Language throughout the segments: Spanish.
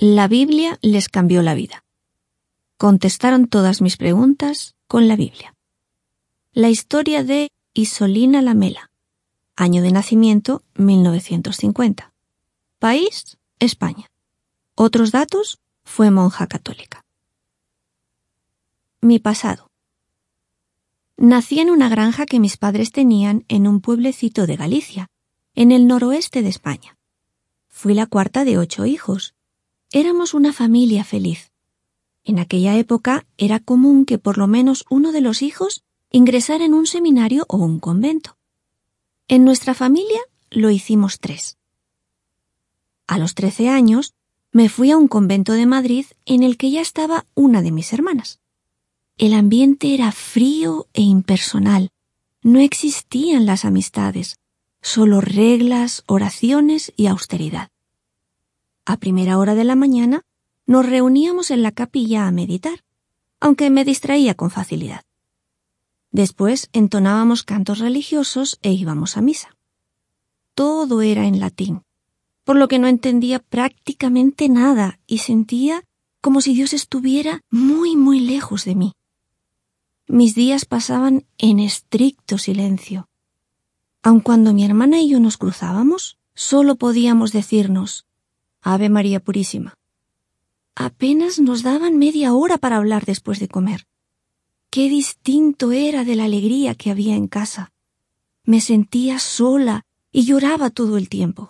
La Biblia les cambió la vida. Contestaron todas mis preguntas con la Biblia. La historia de Isolina Lamela. Año de nacimiento, 1950. País, España. Otros datos, fue monja católica. Mi pasado. Nací en una granja que mis padres tenían en un pueblecito de Galicia, en el noroeste de España. Fui la cuarta de 8 hijos. Éramos una familia feliz. En aquella época era común que por lo menos uno de los hijos ingresara en un seminario o un convento. En nuestra familia lo hicimos 3. A los 13 años me fui a un convento de Madrid en el que ya estaba una de mis hermanas. El ambiente era frío e impersonal. No existían las amistades, solo reglas, oraciones y austeridad. A primera hora de la mañana nos reuníamos en la capilla a meditar, aunque me distraía con facilidad. Después entonábamos cantos religiosos e íbamos a misa. Todo era en latín, por lo que no entendía prácticamente nada y sentía como si Dios estuviera muy, muy lejos de mí. Mis días pasaban en estricto silencio. Aun cuando mi hermana y yo nos cruzábamos, solo podíamos decirnos Ave María Purísima. Apenas nos daban media hora para hablar después de comer. Qué distinto era de la alegría que había en casa. Me sentía sola y lloraba todo el tiempo.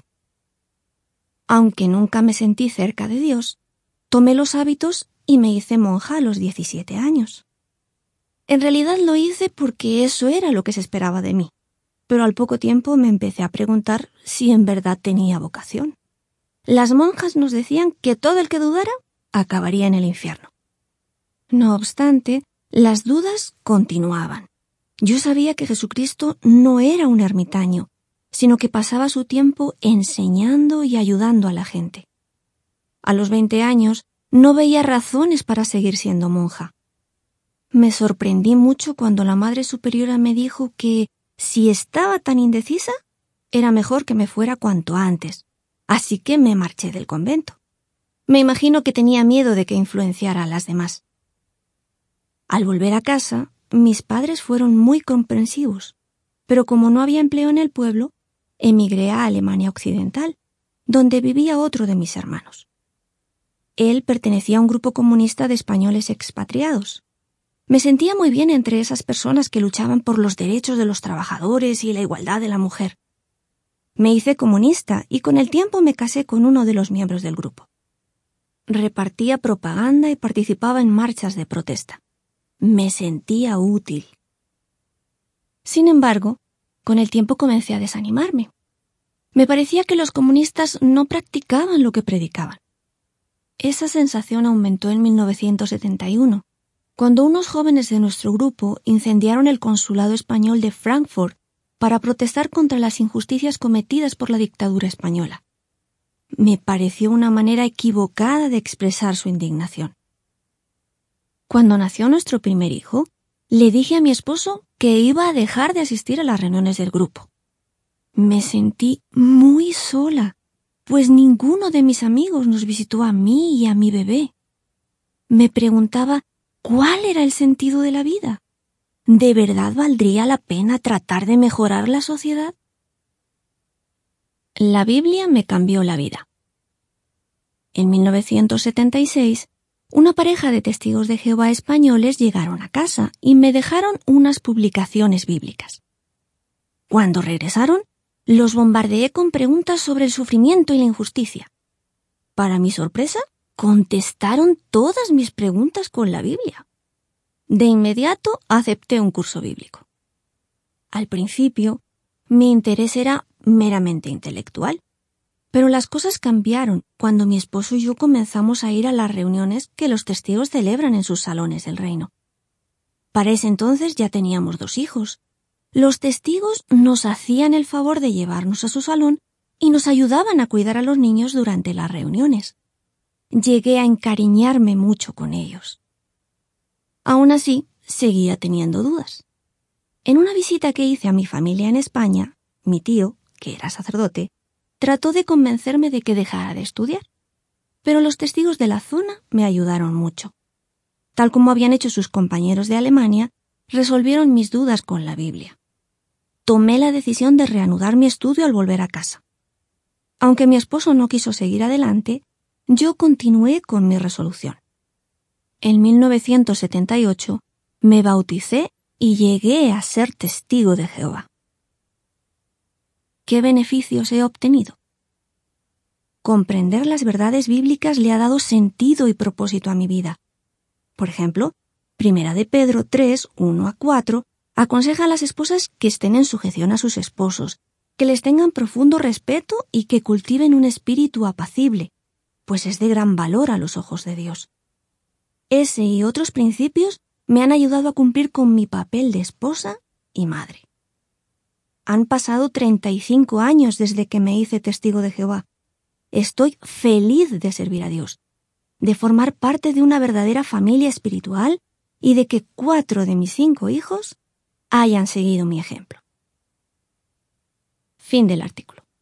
Aunque nunca me sentí cerca de Dios, tomé los hábitos y me hice monja a los 17 años. En realidad lo hice porque eso era lo que se esperaba de mí, pero al poco tiempo me empecé a preguntar si en verdad tenía vocación. Las monjas nos decían que todo el que dudara acabaría en el infierno. No obstante, las dudas continuaban. Yo sabía que Jesucristo no era un ermitaño, sino que pasaba su tiempo enseñando y ayudando a la gente. A los 20 años no veía razones para seguir siendo monja. Me sorprendí mucho cuando la Madre Superiora me dijo que, si estaba tan indecisa, era mejor que me fuera cuanto antes, así que me marché del convento. Me imagino que tenía miedo de que influenciara a las demás. Al volver a casa, mis padres fueron muy comprensivos, pero como no había empleo en el pueblo, emigré a Alemania Occidental, donde vivía otro de mis hermanos. Él pertenecía a un grupo comunista de españoles expatriados. Me sentía muy bien entre esas personas que luchaban por los derechos de los trabajadores y la igualdad de la mujer. Me hice comunista y con el tiempo me casé con uno de los miembros del grupo. Repartía propaganda y participaba en marchas de protesta. Me sentía útil. Sin embargo, con el tiempo comencé a desanimarme. Me parecía que los comunistas no practicaban lo que predicaban. Esa sensación aumentó en 1971, cuando unos jóvenes de nuestro grupo incendiaron el consulado español de Frankfurt para protestar contra las injusticias cometidas por la dictadura española. Me pareció una manera equivocada de expresar su indignación. Cuando nació nuestro primer hijo, le dije a mi esposo que iba a dejar de asistir a las reuniones del grupo. Me sentí muy sola, pues ninguno de mis amigos nos visitó a mí y a mi bebé. Me preguntaba cuál era el sentido de la vida. ¿De verdad valdría la pena tratar de mejorar la sociedad? La Biblia me cambió la vida. En 1976, una pareja de testigos de Jehová españoles llegaron a casa y me dejaron unas publicaciones bíblicas. Cuando regresaron, los bombardeé con preguntas sobre el sufrimiento y la injusticia. Para mi sorpresa, contestaron todas mis preguntas con la Biblia. De inmediato acepté un curso bíblico. Al principio, mi interés era meramente intelectual, pero las cosas cambiaron cuando mi esposo y yo comenzamos a ir a las reuniones que los testigos celebran en sus salones del reino. Para ese entonces ya teníamos 2 hijos. Los testigos nos hacían el favor de llevarnos a su salón y nos ayudaban a cuidar a los niños durante las reuniones. Llegué a encariñarme mucho con ellos. Aún así, seguía teniendo dudas. En una visita que hice a mi familia en España, mi tío, que era sacerdote, trató de convencerme de que dejara de estudiar. pero los testigos de la zona me ayudaron mucho. Tal como habían hecho sus compañeros de Alemania, resolvieron mis dudas con la Biblia. Tomé la decisión de reanudar mi estudio al volver a casa. Aunque mi esposo no quiso seguir adelante, yo continué con mi resolución. En 1978 me bauticé y llegué a ser testigo de Jehová. ¿Qué beneficios he obtenido? Comprender las verdades bíblicas le ha dado sentido y propósito a mi vida. Por ejemplo, Primera de Pedro 3, 1-4, aconseja a las esposas que estén en sujeción a sus esposos, que les tengan profundo respeto y que cultiven un espíritu apacible, pues es de gran valor a los ojos de Dios. Ese y otros principios me han ayudado a cumplir con mi papel de esposa y madre. Han pasado 35 años desde que me hice testigo de Jehová. Estoy feliz de servir a Dios, de formar parte de una verdadera familia espiritual y de que 4 de mis 5 hijos hayan seguido mi ejemplo. Fin del artículo.